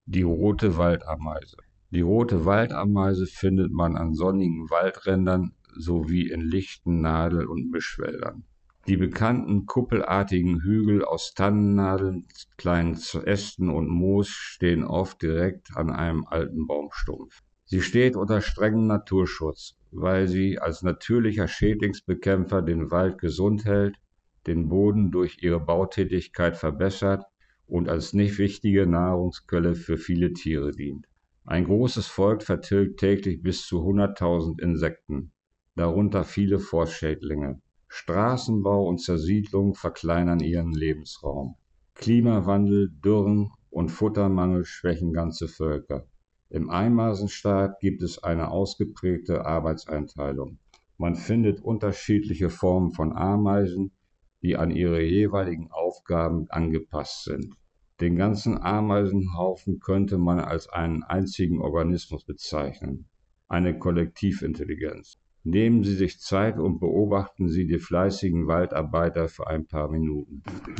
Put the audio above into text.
Die rote Waldameise. Die rote Waldameise findet man an sonnigen Waldrändern sowie in lichten Nadel- und Mischwäldern. Die bekannten kuppelartigen Hügel aus Tannennadeln, kleinen Ästen und Moos stehen oft direkt an einem alten Baumstumpf. Sie steht unter strengem Naturschutz, weil sie als natürlicher Schädlingsbekämpfer den Wald gesund hält, den Boden durch ihre Bautätigkeit verbessert und als nicht wichtige Nahrungsquelle für viele Tiere dient. Ein großes Volk vertilgt täglich bis zu 100.000 Insekten, darunter viele Frostschädlinge. Straßenbau und Zersiedlung verkleinern ihren Lebensraum. Klimawandel, Dürren und Futtermangel schwächen ganze Völker. Im Ameisenstaat gibt es eine ausgeprägte Arbeitseinteilung. Man findet unterschiedliche Formen von Ameisen, die an ihre jeweiligen Aufgaben angepasst sind. Den ganzen Ameisenhaufen könnte man als einen einzigen Organismus bezeichnen, eine Kollektivintelligenz. Nehmen Sie sich Zeit und beobachten Sie die fleißigen Waldarbeiter für ein paar Minuten.